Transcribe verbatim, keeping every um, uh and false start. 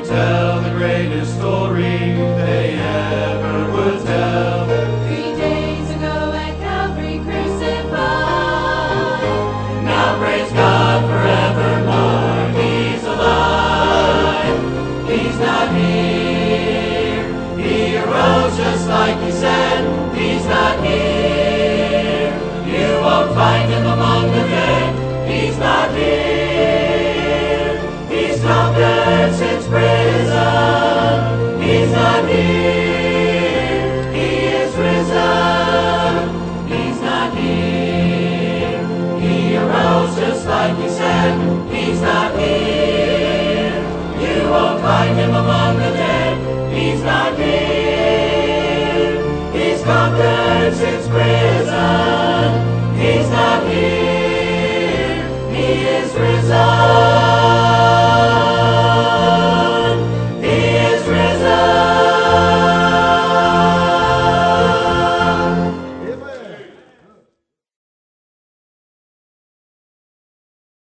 tell the greatest story they ever would tell. Three days ago at Calvary crucified. Now praise God forevermore, He's alive. He's not here. He arose just like He said. He's not here. You won't find Him among the dead. He's not here. He's conquered since prison. He's not here. He is risen. He's not here. He arose just like He said. He's not here. You won't find Him among the dead. He's not here. He's conquered since prison.